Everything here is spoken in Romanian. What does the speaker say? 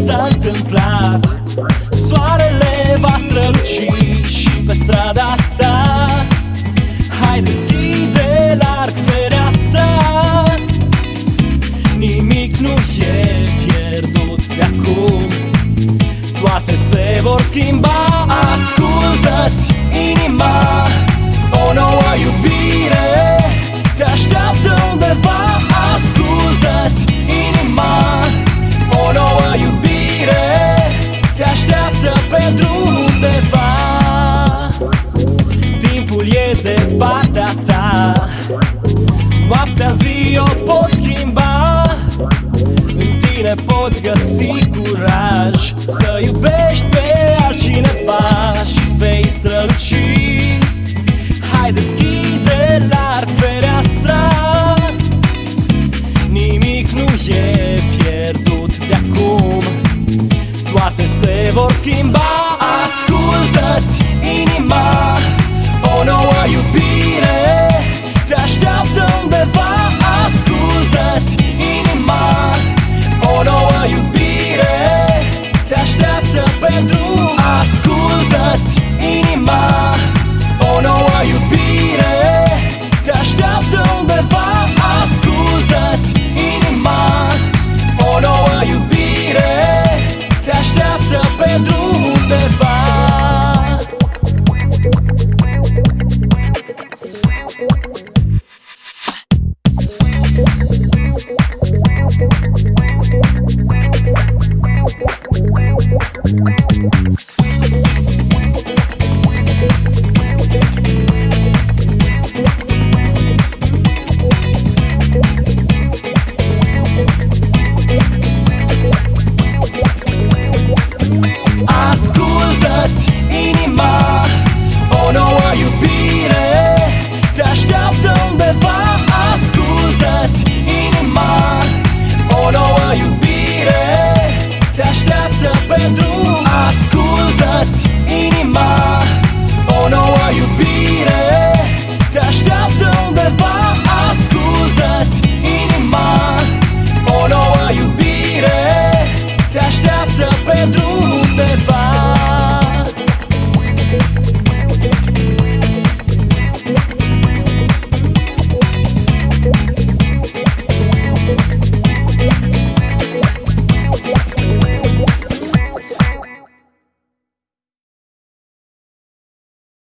s-a întâmplat. Soarele va străluci și pe strada ta. Hai, deschide larg fereastra. Nimic nu e pierdut de acum, toate se vor schimba. Ascultă-ți inima, o nouă iubire te așteaptă undeva. Ascultă-ți inima, o nouă iubire te așteaptă pe drum undeva. Timpul e de partea ta, noaptea zi o poți schimba. În tine poți găsi curaj să iubești pe altcineva și vei străluci. Hai, deschide larg fereastra. Nimic nu e pierdut de acum, toate se vor schimba. Ascultă-ți inima, o nouă iubire